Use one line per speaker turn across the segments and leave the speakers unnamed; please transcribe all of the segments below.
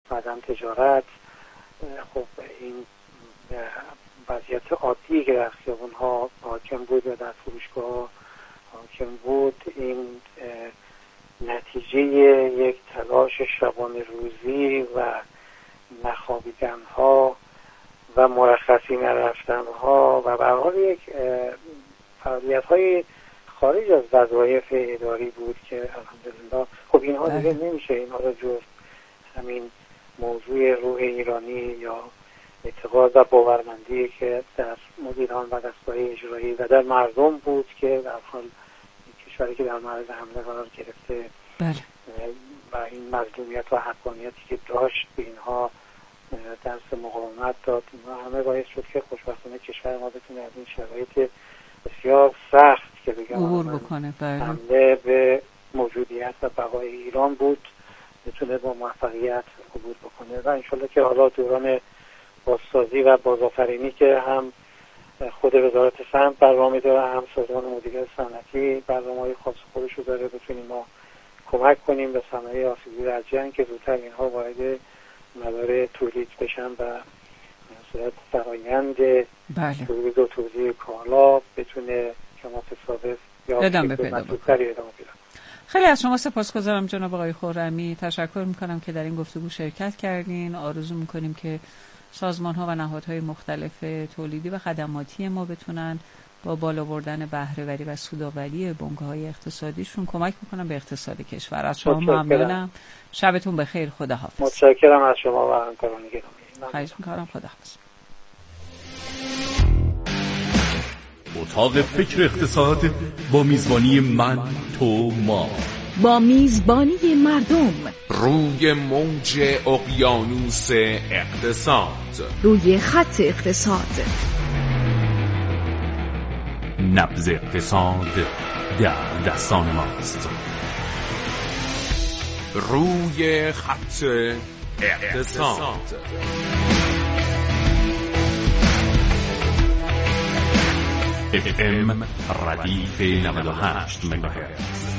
بعدم تجارت. خب این وضعیت عادی که در خیابون‌ها حاکم بود و در فروشگاه حاکم بود، این نتیجه یک تلاش شبانه روزی و نخوابیدن‌ها و مرخصی نرفتن‌ها و به هر حال یک فعالیت‌های خارج از وظایف اداری بود که الحمدلله خب اینها دیگه نمیشه اینها رو جز همین موضوع روح ایرانی یا اعتقاد و باورمندی که در مدیران و دستگاه اجرایی و در مردم بود که در حال کشوری که در معرض حمله قرار گرفته و این مظلومیت و حقانیتی که داشت به اینها درس مقاومت داد، اینها همه باعث شد که خوشبختانه کشور ما بتونه از این شرایط بسیار سخت که بگم
عبور بکنه.
حمله به موجودیت و بقای ایران بود بتونه با موفقیت عبور بکنه و انشالله که حالا دوران بازسازی و بازآفرینی که هم خود وزارت صنعت برنامه داره، هم سازمان مدیریت صنعتی برنامه‌های خاص خودش رو داره، بتونیم ما کمک کنیم به صنایع آسیب‌دیده از جنگ که زودتر اینها وارد مدار تولید بشن و صورت فرآیند تولید و توزیع کالا بتونه کما تصادف یا
ادامه پیدا بکنه. خیلی از شما سپاسگزارم جناب آقای خرمی. تشکر میکنم که در این گفتگو شرکت کردین. آرزو میکنیم که سازمان‌ها و نهادهای مختلف تولیدی و خدماتی ما بتونن با بالا بردن بهره‌وری و سودآوری بنگاه‌های اقتصادیشون کمک بکنن به اقتصاد کشور. از شما ممنونم. شبتون بخیر. خداحافظ.
متشکرم از شما و همکاران گرامی.
خواهش می‌کنم. خداحافظ.
اتاق فکر اقتصاد با میزبانی من، تو، ما،
با میزبانی مردم
روی موج اقیانوس اقتصاد،
روی خط اقتصاد.
نبض اقتصاد در دستان ماست.
روی خط اقتصاد.
FM ردیف 98 مگاهرتز.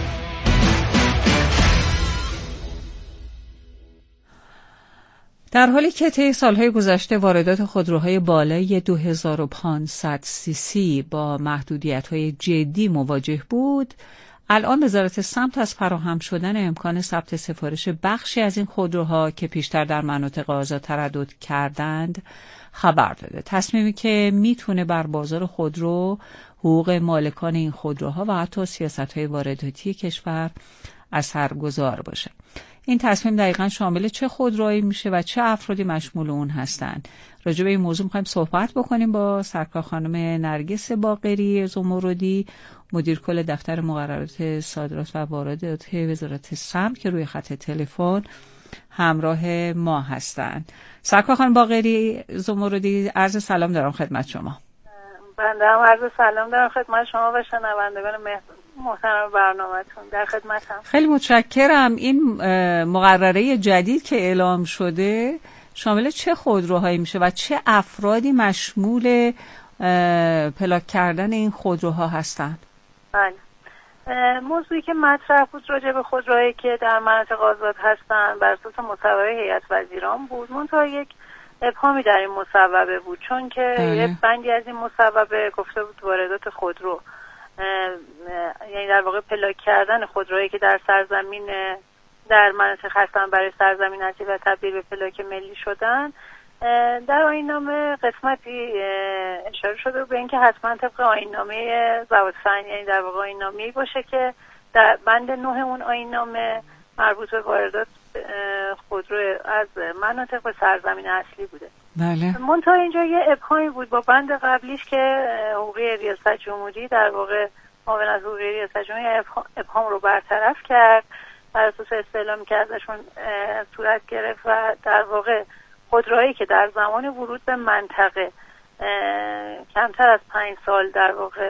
در حالی که طی سالهای گذشته واردات خودروهای بالای 2500 cc با محدودیت‌های جدی مواجه بود، الان وزارت سمت از فراهم شدن امکان ثبت سفارش بخشی از این خودروها که پیشتر در مناطق آزاد تردد کردند خبر داده. تصمیمی که میتونه بر بازار خودرو، حقوق مالکان این خودروها و حتی سیاست‌های وارداتی کشور اثرگذار باشه. این تصمیم دقیقاً شامل چه خودروهایی میشه و چه افرادی مشمول اون هستند؟ راجع به این موضوع می‌خوایم صحبت بکنیم با سرکار خانم نرگس باقری زمردی، مدیر کل دفتر مقررات صادرات و واردات وزارت سمت که روی خط تلفن همراه ما هستند. سرکار خانم باقری زمردی، عرض سلام دارم خدمت شما.
بنده هم عرض سلام دارم خدمت شما و شنوندگان محترم برنامه‌تون. در خدمتم.
خیلی متشکرم. این مقرره جدید که اعلام شده شامل چه خودروهایی میشه و چه افرادی مشمول پلاک کردن این خودروها هستند؟
بله. موضوعی که مطرح بود راجع به خودروهایی که در مناطق آزاد هستن بر اساس مصوبه هیئت وزیران بود. منتها یک ابهامی در این مصوبه بود، چون که یه بندی از این مصوبه گفته بود واردات خودرو، یعنی در واقع پلاک کردن خودروهایی که در سرزمین در مناطق هستن برای سرزمین اصلی و تبدیل به پلاک ملی شدن، در آیین‌نامه قسمتی اشاره شده به اینکه حتما طبق آیین‌نامه ضوابط فنی، یعنی در واقع آیین‌نامه‌ای باشه که در بند 9 اون آیین‌نامه مربوط به واردات خودرو از مناطق به سرزمین اصلی بوده.
بله.
منتها اینجا یه ابهامی بود با بند قبلیش که حقوقی ریاست جمهوری در واقع معاون از حقوقی ریاست جمهوری ابهام رو برطرف کرد، بر اساس استعلامی که ازشون صورت گرفت و در واقع خودروهایی که در زمان ورود به منطقه کمتر از 5 سال در واقع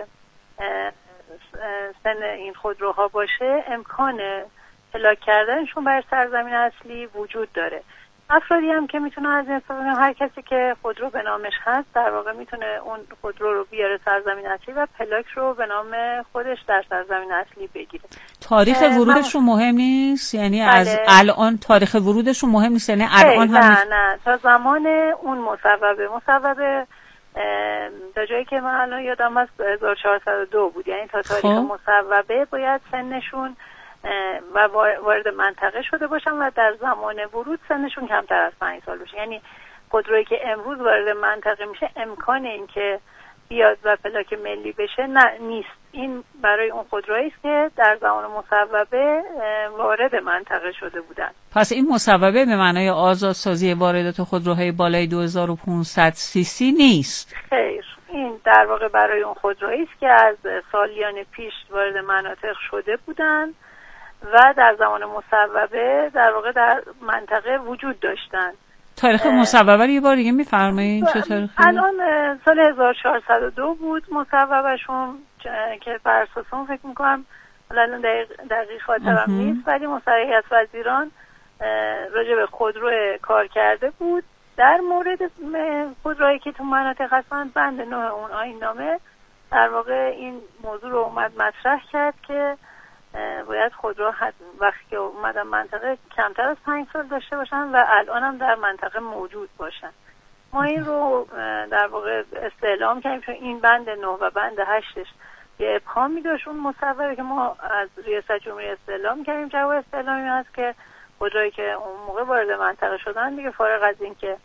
سن این خودروها باشه، امکان پلاک کردنشون بر سرزمین اصلی وجود داره. افرادی هم که میتونن از این استفاده کنن. هر کسی که خودرو به نامش هست در واقع میتونه اون خودرو رو بیاره سرزمین اصلی و پلاک رو به نام خودش در سرزمین اصلی بگیره.
تاریخ ورودشون مهم نیست؟ یعنی بله. از الان تاریخ ورودشون مهم نیست؟ یعنی الان هم
نه تا زمان اون مصوبه تا جایی که من الان یادم هست 1402 بود، یعنی تا تاریخ مصوبه باید سنشون و وارد منطقه شده باشن و در زمان ورود سنشون کمتر از 5 سال باشه. یعنی خودرویی که امروز وارد منطقه میشه امکان این که بیاد و پلاک ملی بشه نیست. این برای اون خودرویی است که در زمان مصوبه وارد منطقه شده بودن.
پس این مصوبه به معنای آزادسازی واردات خودروهای بالای 2500 سی سی نیست.
خیر، این در واقع برای اون خودرویی است که از سالیان پیش وارد مناطق شده بودن و در زمان مصوبه در واقع در منطقه وجود داشتن.
تاریخ مصوبه رو یه بار دیگه میفرمایید چه تاریخی؟
الان سال 1402 بود مصوبهشون که بر اساس اون فکر میکنم الان دقیق خاطرم نیست، ولی مصوبه وزیران راجع به خودرو کار کرده بود. در مورد خودرویی که تو مناطق هستن بند 9 اون آیین نامه در واقع این موضوع رو اومد مطرح کرد که باید خودرو وقتی که اومدن منطقه کمتر از 5 سال داشته باشن و الان هم در منطقه موجود باشن. ما این رو در واقع استعلام کردیم چون این بند 9 و بند 8ش یه ابهامی داشت. اون مصوبه که ما از ریاست جمهوری استعلام کردیم جواب استعلامی هست که خودرویی که اون موقع وارد منطقه شدن دیگه فارغ از این که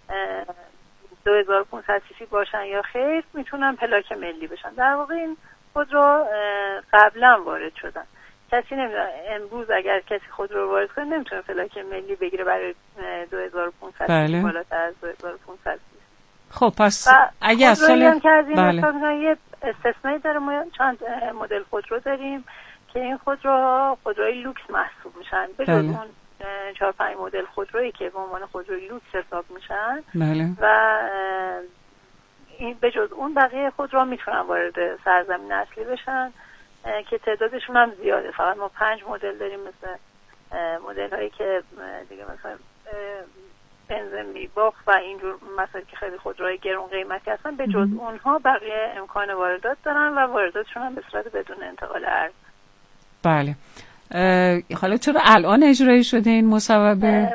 2500 سی سی باشن یا خیر میتونن پلاک ملی بشن. در واقع این خودرو قبلا وارد شدن. کسی نمیدونه امروز اگر کسی خودرو وارد کنه نمیتونه پلاک ملی بگیره برای 2500
بله.
بالاتر از 2500.
خب پس اگه از سال
هم که از این یه استثنایی داره. ما چند مدل خودرو داریم که این خودروهای لوکس محسوب میشن. به جز اون 4-5 مدل خودرویی که به عنوان خودروی لوکس حساب میشن
بله.
و این به جز اون بقیه خودرو میتونن وارد سرزمین اصلی بشن که تعدادشون هم زیاده. فقط ما 5 مدل داریم مثل مدل هایی که دیگه مثلا بنزین میباخت و اینجور مسائل که خیلی خودروهای گرون قیمتی هستن. به جز اونها بقیه امکان واردات دارن و وارداتشون هم به صورت بدون انتقال ارز.
بله. حالا چرا الان اجرایی شده این مصوبه؟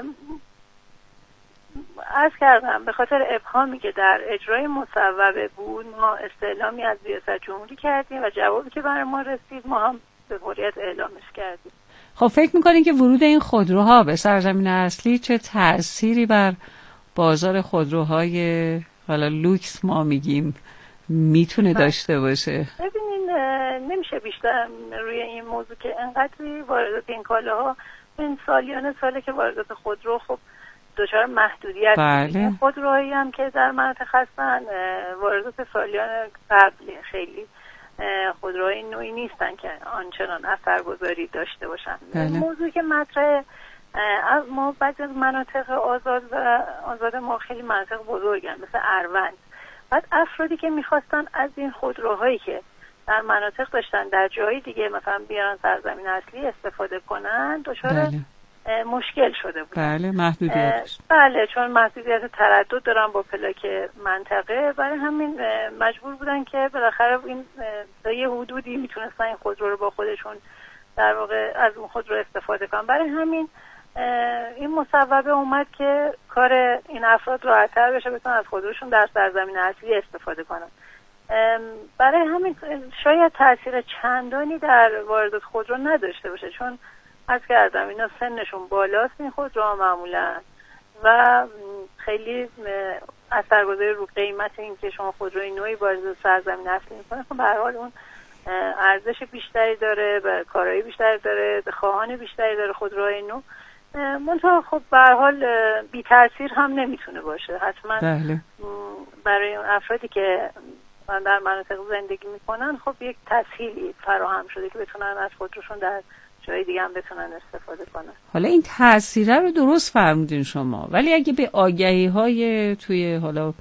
عرض کردم به خاطر ابهامی که در اجرای مصوبه بود ما استعلامی از ریاست جمهوری کردیم و جوابی که برای ما رسید ما هم به فوریت اعلامش کردیم.
خب فکر میکنید که ورود این خودروها به سرزمین اصلی چه تأثیری بر بازار خودروهای حالا لوکس ما میگیم میتونه داشته باشه؟
ببینین نمیشه بیشتر روی این موضوع که انقدری واردات این کالاها این سالیان ساله که واردات خودرو خب دچار محدودیت.
بله.
خودروهایی هم که در مناطق هستن واردات سالیان قبل خیلی خودروهای نوعی نیستن که آنچنان اثرگذاری داشته باشن.
بله.
موضوعی که مطرحه ما بعضی از مناطق آزاد ما خیلی مناطق بزرگن مثل اروند. بعد افرادی که میخواستن از این خودروهایی که در مناطق داشتن در جایی دیگه مثلا بیارن سرزمین اصلی استفاده کنن دچار
بله.
مشکل شده بود.
بله محدودیت.
بله چون محدودیت تردد دارن با پلاک منطقه برای همین مجبور بودن که بالاخره این تا یه حدودی میتونستن این خودرو رو با خودشون در واقع از اون خودرو استفاده کنن. برای همین این مصوبه اومد که کار این افراد راحت‌تر بشه بتونن از خودروشون در سرزمین اصلی استفاده کنن. برای همین شاید تاثیر چندانی در واردات خودرو نداشته باشه چون از کردم اینا سنشون بالاست این خودروها معمولا و خیلی اثرگذاری رو قیمت این که شما خودروی نوعی وارد سرزمین اصلی میکنه خب به هر حال اون ارزش بیشتری داره و کارایی بیشتری داره خواهان بیشتری داره خودروهای نو. منتها خب به هر حال بی تاثیر هم نمیتونه باشه حتما.
بله.
برای اون افرادی که در مناطق زندگی میکنن خب یک تسهیلی فراهم شده که بتونن از خودروشون در جای دیگه هم بتونن استفاده کنن.
حالا این تأثیره رو درست فرمودین شما، ولی اگه به آگهی های توی حالا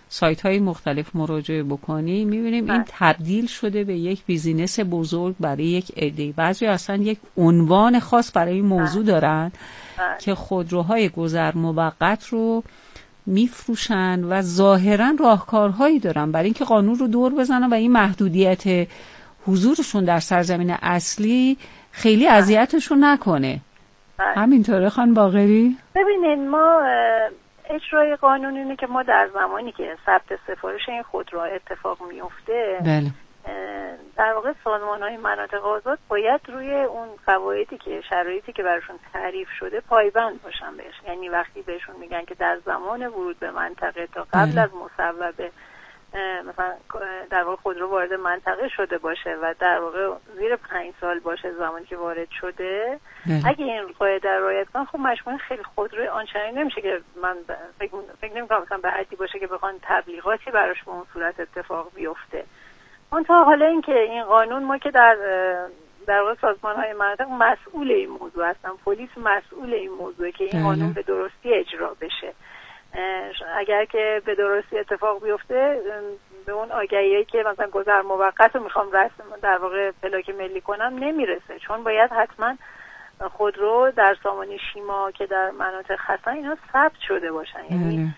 سایت‌های مختلف مراجعه بکنیم می‌بینیم این تبدیل شده به یک بیزینس بزرگ برای یک عده. بعضی اصلا یک عنوان خاص برای این موضوع دارن که خودروهای گذر موقت رو میفروشن و ظاهراً راهکارهایی دارن برای اینکه قانون رو دور بزنن و این محدودیت حضورشون در سرزمین اصلی خیلی اذیتشون نکنه. همینطوره خانم باقری؟
ببینید ما اجرای قانون اینه که ما در زمانی که ثبت سفارش این خودرو اتفاق میفته
بله.
در واقع سازمان‌های مناطق آزاد باید روی اون قواعدی که شرایطی که براشون تعریف شده پایبند باشن بهش. یعنی وقتی بهشون میگن که در زمان ورود به منطقه تا قبل از مصوبه مثلا در واقع خودرو وارد منطقه شده باشه و در واقع زیر 5 سال باشه زمانی که وارد شده، اگه این قاعده رعایت کنن خب مجموعاً خیلی خودرو آنچنانی نمیشه که من فکر نمی‌کنم مثلا به حدی باشه که بخوان تبلیغاتی براش به اون صورت اتفاق بیفته. اون تا حالا اینکه این قانون ما که در واقع سازمان‌های مناطق مسئول این موضوع هستن، پلیس مسئول این موضوعه که این قانون به درستی اجرا بشه. اگر که به درستی اتفاق بیفته به اون آگهیایی که مثلا گذر موقت رو میخوام رسم در واقع پلاک ملی کنم نمیرسه، چون باید حتما خودرو در سامانه شیما که در مناطق هستن اینا ثبت شده باشن. یعنی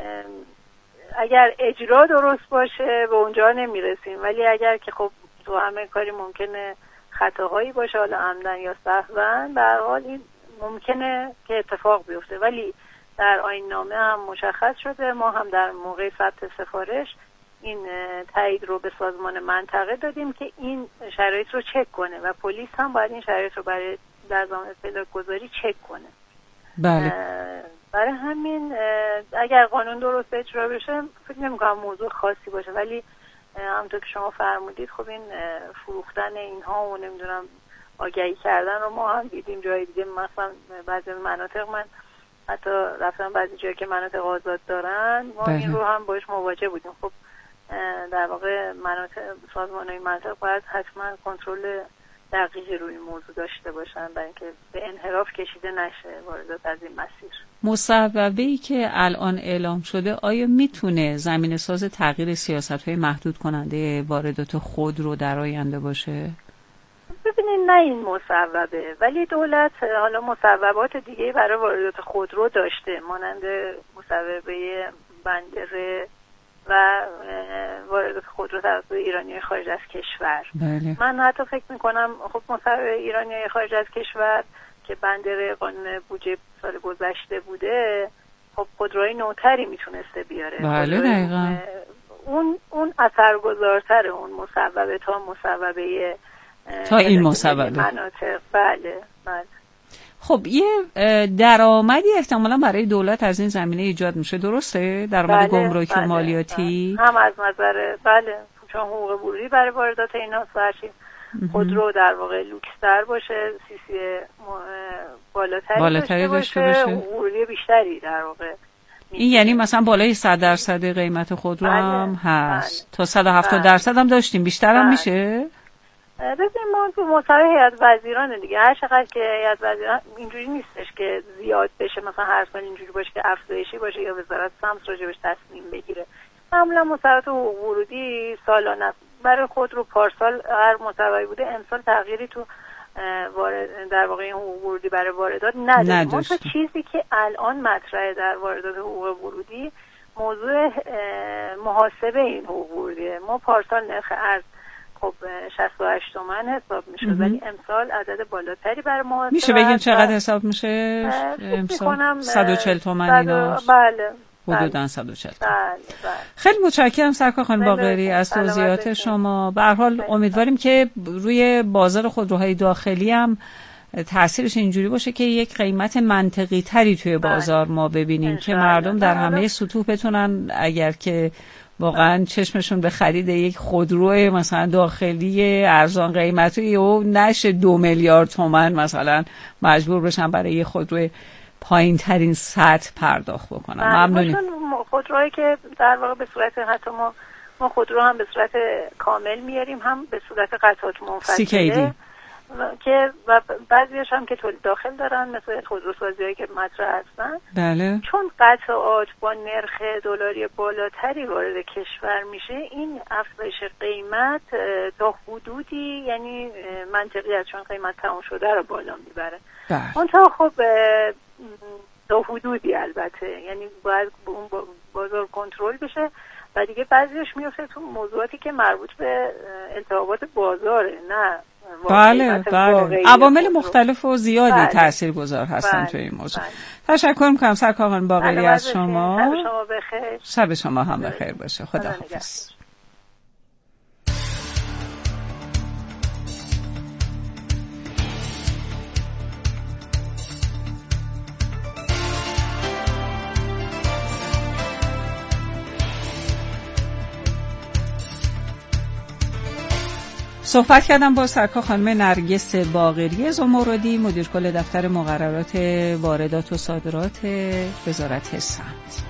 اگر اجرا درست باشه به اونجا نمیرسیم، ولی اگر که خب تو همه کاری ممکنه خطاهایی باشه، حالا عمدن یا سهواً، به هر حال این ممکنه که اتفاق بیفته. ولی در آیین نامه هم مشخص شده، ما هم در موقع ثبت سفارش این تایید رو به سازمان منطقه دادیم که این شرایط رو چک کنه و پلیس هم باید این شرایط رو برای در زمان پلاک گذاری چک کنه.
بله.
برای همین اگر قانون درست اجرا بشه فکر نمی‌کنم موضوع خاصی باشه، ولی همونطور که شما فرمودید خب این فروختن اینها و نمیدونم آگهی کردن رو ما هم دیدیم جای دیگه. مثلا بعضی مناطق من حتی رفتم بعضی جایی که مناطق آزاد دارن ما این رو هم باش مواجه بودیم. خب در واقع سازمان‌های مناطق باید حتما کنترل دقیقی روی این موضوع داشته باشن برای اینکه به انحراف کشیده نشه واردات از این مسیر.
مصوبه‌ای که الان اعلام شده آیا میتونه زمینه‌ساز تغییر سیاست‌های محدود کننده واردات خودرو در آینده باشه؟
ببینید نه این مصوبه، ولی دولت حالا مصوبات دیگه برای واردات خودرو داشته، مانند مصوبه بندر و واردات خودرو توسط ایرانی‌های خارج از کشور.
بله.
من حتی فکر می‌کنم خب مصوبه ایرانی‌های خارج از کشور که بندر قانون بودجه سال گذشته بوده، خب خودروهای نوتری میتونسته بیاره.
بله دقیقاً.
اون اثرگذارتره اون مصوبه تا
این مصوبه
مناطق. بله.
خب یه درآمدی احتمالاً برای دولت از این زمینه ایجاد میشه، درسته؟ درآمد گمرکی و مالیاتی.
هم از نظر چون حقوق ورودی برای واردات اینا هرچی خودرو در واقع لوکس‌تر باشه، سیسی بالاتری داشته باشه، حقوق ورودی بیشتری در واقع.
این یعنی مثلا بالای 100% قیمت خودرو هم هست. تا 170% هم داشتیم، بیشتر هم میشه.
ببین ما تو مصوبه هیئت وزیران دیگه هر چقدر که هیئت وزیران اینجوری نیستش که زیاد بشه، مثلا هر سال اینجوری باشه که افزایشی باشه یا وزارت سمت راجبش تصمیم بگیره. معمولا مصوبات حقوق ورودی سالانه برای خودرو پارسال هر مصوبه‌ای بوده، امسال تغییری تو در واقع این حقوق ورودی برای واردات نداریم. ما چیزی که الان مطرحه در واردات حقوق ورودی موضوع محاسبه این حقوق ورودیه. ما پارسال نرخ ارز خب 68 تومن حساب میشه، ولی امسال عدد بالاتری برای محاسبه
میشه بگیم چقدر حساب میشه امسال؟ 140 تومن ایناست.
بله
حدوداً 140.
بله.
خیلی متشکرم سرکار خانم باقری از توضیحات شما. به هر حال امیدواریم که روی بازار خودروهای داخلی هم تأثیرش اینجوری باشه که یک قیمت منطقی تری توی بازار ما ببینیم که مردم در همه سطوح بتونن اگر که واقعا چشمشون به خرید یک خودرو مثلا داخلی ارزان قیمتی و نشه 2 میلیارد تومان مثلا مجبور بشن برای یک خودرو پایین ترین سطح پرداخت بکنن. ممنونیم.
خودروهایی که در واقع به صورت حتی ما خودرو هم به صورت کامل میاریم، هم به صورت قطعات منفصله. که و بعضیش هم که تولید داخل دارن مثل خودروسازی‌هایی که مطرح هستن.
بله.
چون قطعات با نرخ دلاری بالاتری وارد کشور میشه، این افزایش قیمت تا حدودی یعنی منطقی است، چون قیمت تمام شده رو بالا میبره. اون تا خب تا حدودی البته، یعنی باید اون بازار کنترل بشه و دیگه بعضیش میفته تو موضوعاتی که مربوط به التهابات بازاره، نه
بله. عوامل مختلف و زیادی تاثیرگذار هستن تو این موضوع. تشکر میکنم سرکار خانم باقری از شما.
شب شما بخیر.
شب شما هم بخیر باشه. خداحافظ. صحبت کردم با سرکار خانم نرگس باقری زمردی، مدیر کل دفتر مقررات واردات و صادرات وزارت سمت.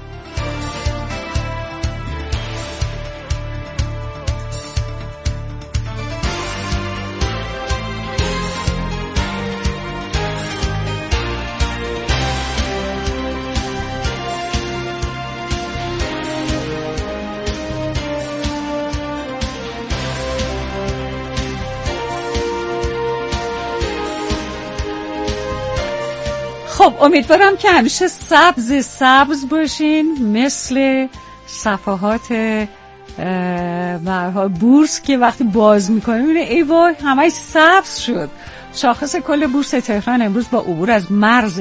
خب امیدوارم که همیشه سبز باشین، مثل صفحات بورس که وقتی باز میکنه میبینه ای وای همش سبز شد. شاخص کل بورس تهران امروز با عبور از مرز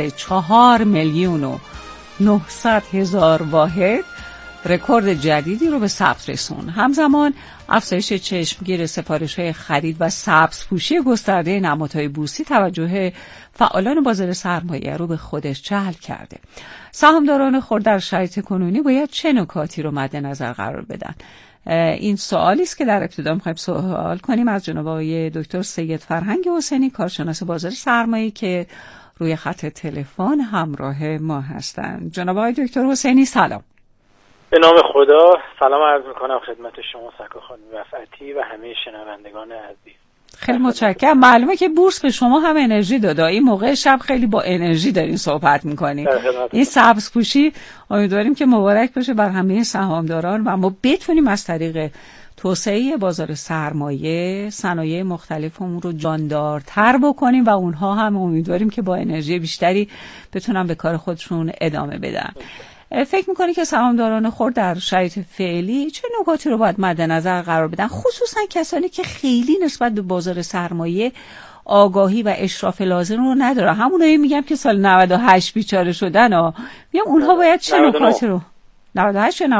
4,900,000 واحد رکورد جدیدی رو به ثبت رسون. همزمان افزایش چشمگیر سفارش‌های خرید و سبزپوشی گسترده نمادهای بورسی توجه فعالان بازار سرمایه رو به خودش جلب کرده. سهامداران خرد در شرایط کنونی باید چه نکاتی رو مد نظر قرار بدن؟ این سوالی است که در ابتدا می‌خوایم سوال کنیم از جناب آقای دکتر سید فرهنگ حسینی، کارشناس بازار سرمایه که روی خط تلفن همراه ما هستند. جناب آقای دکتر حسینی سلام.
به نام خدا سلام عرض میکنم خدمت شما سرکار خانم رفعتی و همه شنوندگان عزیز.
خیلی متشکرم. معلومه که بورس به شما هم انرژی داده. این موقع شب خیلی با انرژی دارین صحبت میکنین. این سبزپوشی امیدواریم که مبارک باشه بر همه سهامداران و ما بتونیم از طریق توسعه بازار سرمایه صنایع مختلفمون رو جاندارتر بکنیم و اونها هم امیدواریم که با انرژی بیشتری بتونن به کار خودشون ادامه بدن. فکر میکنی که سهامداران خرد در شرایط فعلی چه نکاتی رو باید مد نظر قرار بدن، خصوصا کسانی که خیلی نسبت به بازار سرمایه آگاهی و اشراف لازم رو ندارن؟ همونایی میگم که سال 98 بیچاره شدن میگم اونها باید چه نکاتی رو 98 یا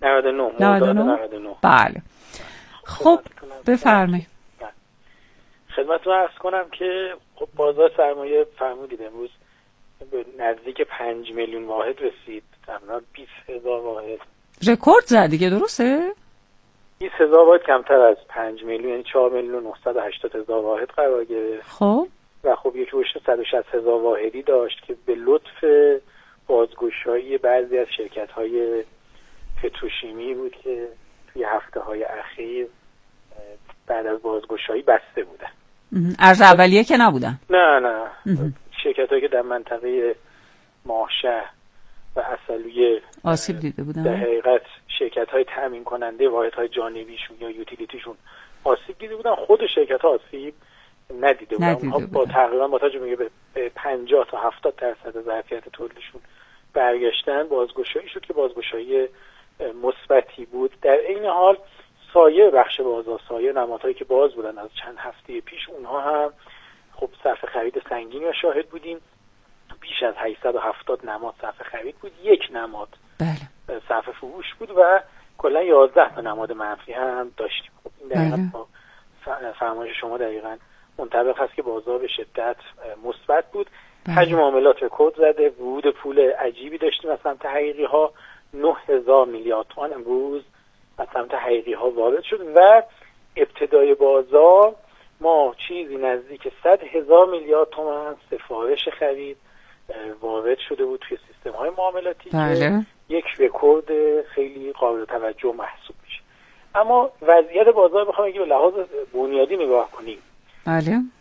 99 بله. خب بفرمایید.
خدمتتون عرض کنم که خب بازار سرمایه فرمودید امروز به نزدیک 5 میلیون واحد رسید، تقریبا 20,000 واحد
رکورد زد دیگه، درسته؟
20,000 واحد کمتر از 5 میلیون، یعنی 4,980,000 واحد قرار گرفت.
خب
و خب یک رشد 160,000 واحدی داشت که به لطف بازگشایی بعضی از شرکت‌های پتروشیمی بود که توی هفته‌های اخیر بعد از بازگشایی بسته بودن.
ارز اولیه که نبودن؟
نه شرکت‌هایی که در منطقه ماهشهر و اصلویه
آسیب دیده بودن.
در حقیقت شرکت‌های تامین کننده واحدهای جانبیشون یا یوتیلیتیشون آسیب دیده بودن، خود شرکت‌ها آسیب ندیده بودن. با تقریبا با توجه به 50 تا 70% ظرفیت تولیدشون برگشتن، بازگشایی شد که بازگشایی مثبتی بود. در این حال سایر بخش بازار، سایر نمادهایی که باز بودن از چند هفته پیش، اونها هم خب صف خرید سنگینی رو شاهد بودیم. بیش از 870 نماد صف خرید بود، یک نماد
بله
صف فروش بود و کلا 11 تا نماد منفی هم داشتیم. خب این دقیقاً با فرمایش شما دقیقاً منطبق هست که بازار به شدت مثبت بود. حجم معاملات رکورد زده، ورود پول عجیبی داشتیم از سمت حقیقی ها. 9,000 میلیارد تومان امروز از سمت حقیقی ها وارد شد و ابتدای بازار ما چیزی نزدیک 100,000 میلیارد تومان سفارش خرید وارد شده بود توی سیستم های معاملاتی که یک رکورد خیلی قابل توجه محسوب میشه. اما وضعیت بازار بخوام اگه به لحاظ بنیادی نگاه کنیم،
بله،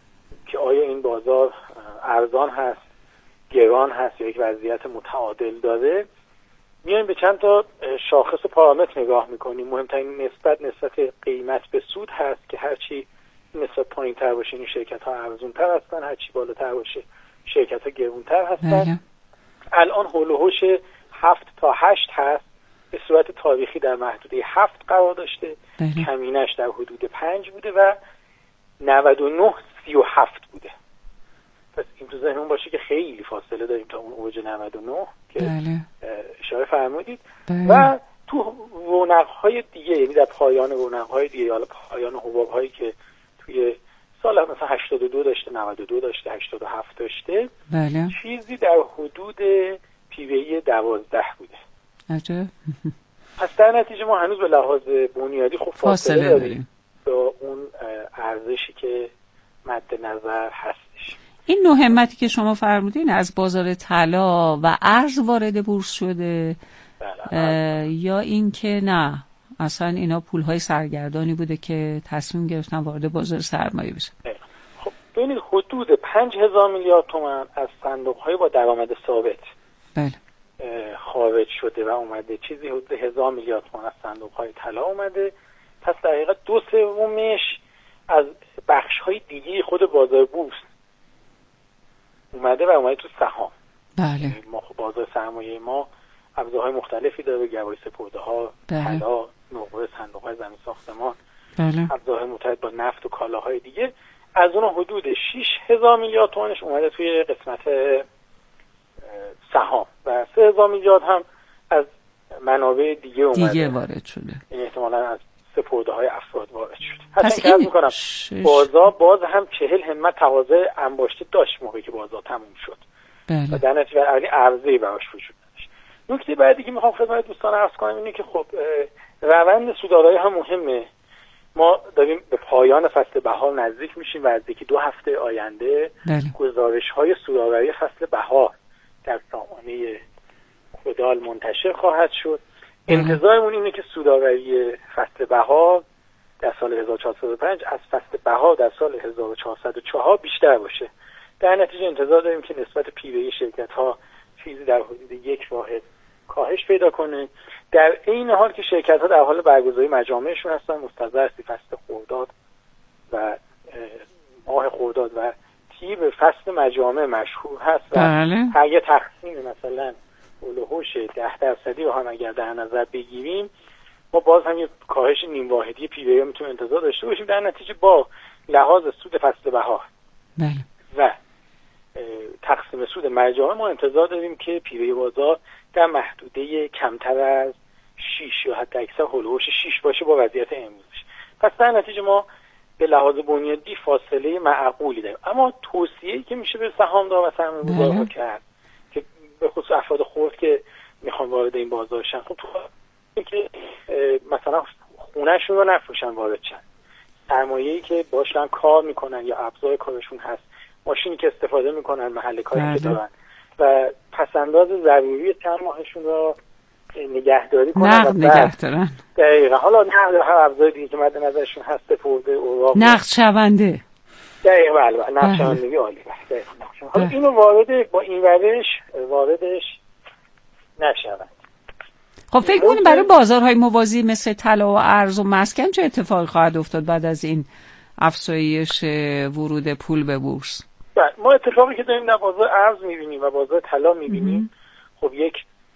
که آیا این بازار ارزان هست، گران هست یا یک وضعیت متعادل داره، میایم به چند تا شاخص و پارامتر نگاه میکنیم. مهمترین نسبت قیمت به سود هست که هرچی نسبت پایین تر باشه این شرکت ها ارزون تر هستن، هرچی بالاتر باشه شرکت ها گرون تر هستن. الان هول و هوش 7 تا 8 هست، به صورت تاریخی در محدوده 7 قرار داشته، کمینش در حدود 5 بوده و 99 37 بوده. پس این تو ذهنمون باشه که خیلی فاصله داریم تا اون اوج 99 که اشاره فرمودید. و تو رونق‌های دیگه، یعنی در پایان رونق‌های دیگه، حالا پایان حباب‌هایی که توی سال مثلا 82 داشته، 92 داشته، 87 داشته، چیزی در حدود PBE 12 بوده.
عجب.
پس در نتیجه ما هنوز به لحاظ بنیادی خوب فاصله داریم با اون ارزشی که مد نظر هستش.
این نوع همتی که شما فرمودین از بازار طلا و ارز وارد بورس شده یا این که نه اصلا اینا پولهای سرگردانی بوده که تصمیم گرفتن وارد بازار سرمایه بشن؟
خب ببینید حدود 5000 میلیارد تومان از صندوق‌های با درآمد ثابت خارج شده و اومده، چیزی حدود 1000 میلیارد تومان از صندوق‌های طلا اومده. پس در حقیقت 2/3 از بخش‌های دیگه خود بازار بورس اومده و اومده تو سهام.
بله.
ما بازار سرمایه ما ابزارهای مختلفی داره، گواهی سپرده‌ها، طلا، نقره، صندوق‌های زمین ساختمان، ابزارهای مرتبط با نفت و کالاهای دیگه. از اون حدود 6000 میلیارد تومانش اومده توی قسمت سهام و 3000 میلیارد هم از منابع دیگه اومده،
دیگه وارد شده.
این احتمالاً از سپرده‌های افراد وارد شده. پس این می‌کنم بازار باز هم 40 همت تقاضای انباشته داشت موقعی که بازار تموم شد. و در نتیجه عرضه‌ای براش وجود نداشت. نکته بعدی که میخوام خدمت دوستان عرض کنم اینه که خب روند سودآرایی هم مهمه. ما داریم به پایان فصل بهار نزدیک میشیم و نزدیک 2 هفته آینده گزارش‌های سودآرایی فصل بهار در سامانه کدال منتشر خواهد شد. انتظارمون اینه که سودآوری فصل بهار در سال 1405 از فصل بهار در سال 1404 بیشتر باشه. در نتیجه انتظار داریم که نسبت PBE شرکت‌ها چیزی در حدود 1 واحد کاهش پیدا کنه، در این حال که شرکت‌ها در حال برگزاری مجامعشون هستن. مستحضر فصل خرداد و ماه خرداد و تیر فصل مجامع مشهور هست و اگه تقسیم مثلا هولوهوش 10% رو هم اگر در نظر بگیریم، ما باز هم یه کاهش نیم واحدی PBE میتونیم انتظار داشته باشیم. در نتیجه با لحاظ سود فصل بهار و تقسیم سود مجامع ما انتظار داریم که PBE بازار در محدوده کمتر از 6 یا حتی اکثر هولوهوش 6 باشه با وضعیت امروزش. پس در نتیجه ما به لحاظ بنیادی فاصله معقولی داریم. اما توصیه‌ای که میشه به سهامدار و سرمایه‌گذارها کرد که به خصوص افراد خرد که میخوان وارد این بازار شن، خب تو که مثلا خونه‌شون رو نفروشن وارد شن، سرمایه‌ای که باشن کار میکنن یا ابزار کارشون هست، ماشینی که استفاده میکنن، محل کاری که دارن و پسنداز ضروری چند ماهشون رو نگهداری کنن و
نگه دارن.
دقیقا. حالا نقد هر ابزار دیگه که مد نظرشون هست، سپرده اوراق،
نقد شونده.
دقیقا. بله، نقد شوندگی عالی. حالا اینو وارد با این روش واردش نشوند.
خب فکر کنیم برای بازارهای موازی مثل طلا و ارز و مسکن چه اتفاقی خواهد افتاد بعد از این افزایش ورود پول به بورس؟
ما اتفاقی که داریم در بازار ارز می‌بینیم و بازار طلا می‌بینیم، خب یک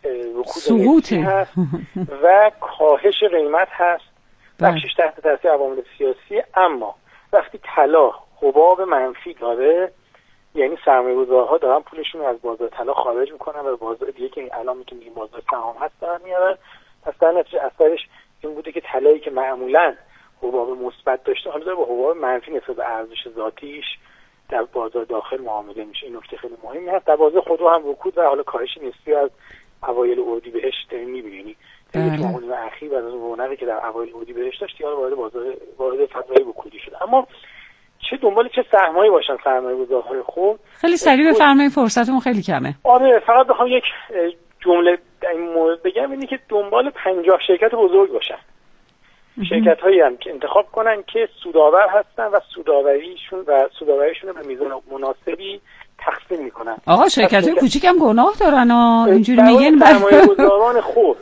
رکود هست و کاهش قیمت هست، بخشش تحت تاثیر عوامل سیاسی. اما وقتی طلا حباب منفی داره، یعنی سرمایه‌گذارها دارن پولشون رو از بازار طلا خارج میکنن و بازار دیگه که الان میتونیم بازار سهام هست دارن میارن. پس در نتیجه اثرش این بوده که طلایی که معمولاً حباب مثبت داشته حالا داره با حباب منفی نسبت به ارزش ذاتیش در بازار داخل معامله میشه. این نکته خیلی مهمی هست. در بازار خودرو هم رکود و حالا کاهش نسبی از اوایل اردیبهشت داریم می‌بینیم. یک ماه اخیر بعد از رونقی که در اوایل اردیبهشت داشت دیگه وارد فضای رکودی شد. اما چه دنبال چه سهمایی باشن سرمایه‌گذارهای خوب؟
خیلی سریع بفرمایید، فرصتمون خیلی کمه.
آره، فقط بخوام یک جمله در این مورد بگم، اینه که دنبال 50 شرکت بزرگ باشن. شرکت‌هایی هم که انتخاب کنن که سودآور هستن و سودآوریشون رو به میزان مناسبی تقسیم میکنن.
آقا شرکت‌های کوچیک هم گناه دارن اینجوری میگن
سرمایه‌گذاران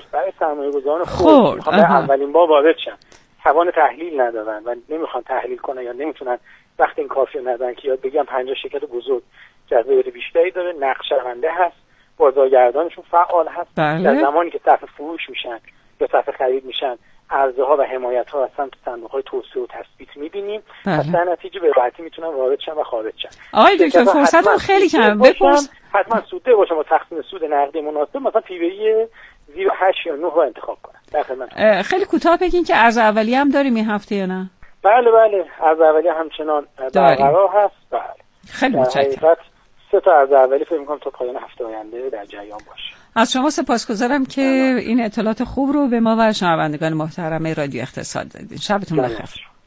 خرد برای اولین بار وارد شن، توان تحلیل ندارن و نمیخوان تحلیل کنن یا نمیتونن وقت این کافی ندارن که یاد بگم 50 شرکت بزرگ جذابیت بیشتری داره، نقشه‌بنده هست، بازارگردانشون فعال هست. در زمانی که صف فروش میشن یا صف خرید میشن، عرضه‌ها و حمایت‌ها از سمت صندوق‌های توسعه و تثبیت می‌بینیم. پس در نتیجه به راحتی میتونن وارد شن و خارج شن.
آقای دکتر فرصتون خیلی کمه، بپرس.
حتما سوده باشه با تقسیم سود نقدی مناسب، مثلا پی بی زیر 8 یا 9 رو انتخاب کنن. در خدمت.
خیلی کوتاه بگین که ارز اولیه هم داریم این هفته یا نه؟
بله ارز اولیه همچنان برقرار هست. بله.
خیلی متشکرم.
3 تا ارز اولیه فکر می‌کنم تا پایان هفته آینده در جریان باشه.
از شما سپاسگزارم که این اطلاعات خوب رو به ما و شنوندگان محترم رادیو اقتصاد دادین. شبتون بخیر.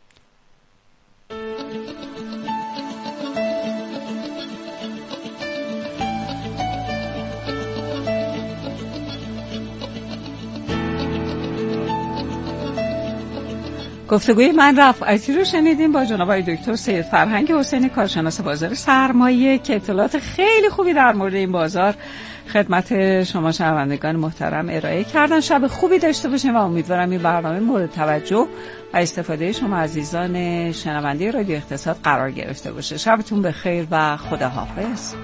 گفتگوی من رفعتی رو شنیدیم با جناب آقای دکتر سید فرهنگ حسینی، کارشناس بازار سرمایه، که اطلاعات خیلی خوبی در مورد این بازار خدمت شما شنوندگان محترم ارائه کردن. شب خوبی داشته باشین و امیدوارم این برنامه مورد توجه و استفاده شما عزیزان شنونده رادیو اقتصاد قرار گرفته باشه. شبتون بخیر و خداحافظ.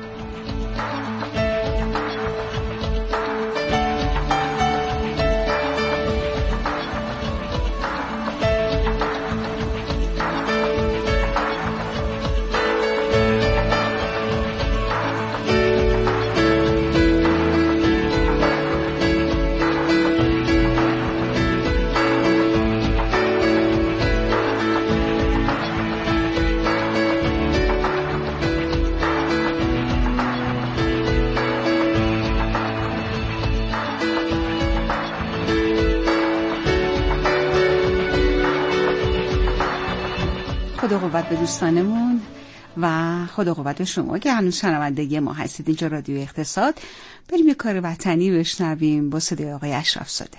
خدا قوت به دوستانمون و خدا قوت به شما که هنوز شنونده ما هستید. اینجا رادیو اقتصاد. بریم یه کار وطنی بشنویم با صدای آقای اشرف زاده.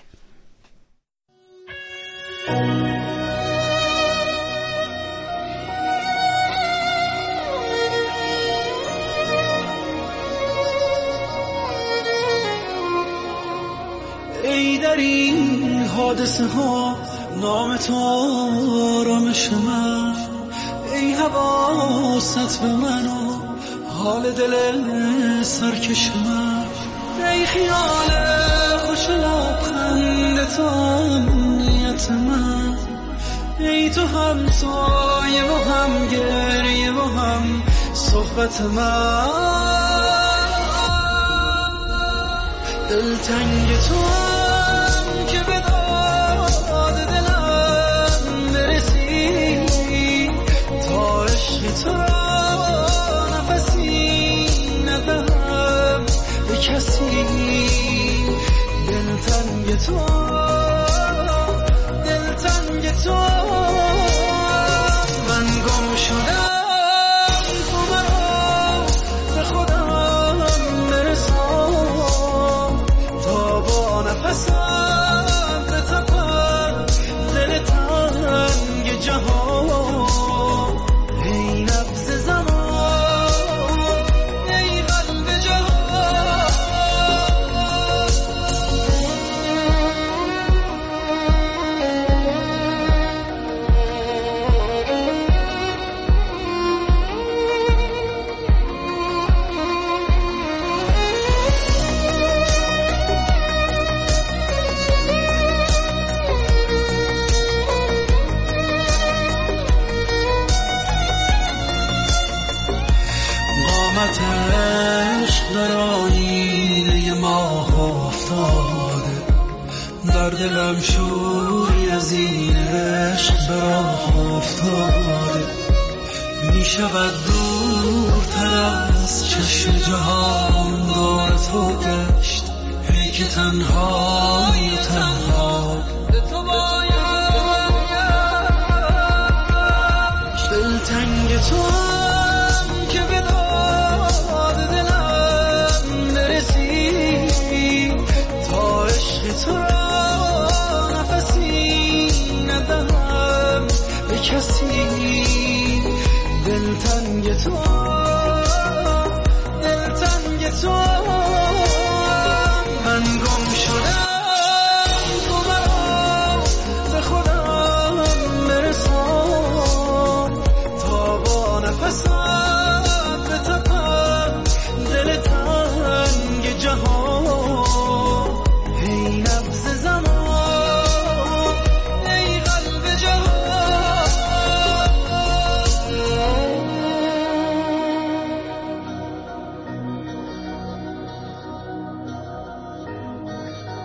ای در این حادثه ها نام تو آرامش من، ای حواست به من و حال دل سرکش من، ای خیال خوش لبخند تو امنیت من، ای تو هم سایه و هم گریه و هم صحبت من، دلتنگ تو هم که به داد دلم برسی، تا عشق تو نفسی ندهم به کسی، دلتنگ تو من گم شدم، تو مرا به خودم برسان، تا با نفسم بتپم دل تنگ جهان، ای نبض زمان ای قلب جهان. قامت عشق در آینه ماه افتاده، در دلم شوری از این عشق به راه افتاده، می شود دورتر از چشم جهان دور تو گشت، ای که تنهای و تنها